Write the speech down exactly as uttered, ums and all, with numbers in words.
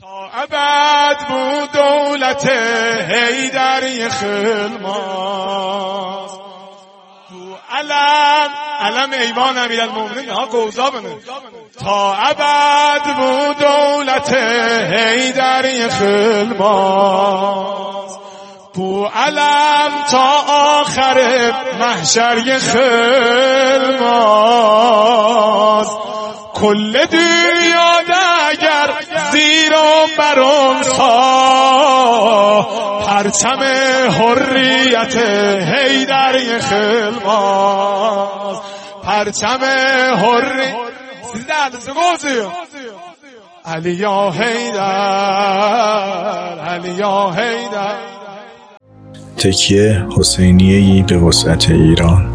تا ابد بود دولت حیدری خلماس تو علم علم ایوان امیرالمومنین ها گوزا بنه. تا ابد بود دولت حیدری خلماس تو علم تا آخر محشر خلماس. کل دنیا اگر زیر و برون سا پرچم حریت حیدری خلماس. پرچم حریت سیزده سگوزی علی یا حیدر، علی یا حیدر. تکیه حسینیه‌ای به وسعت ایران.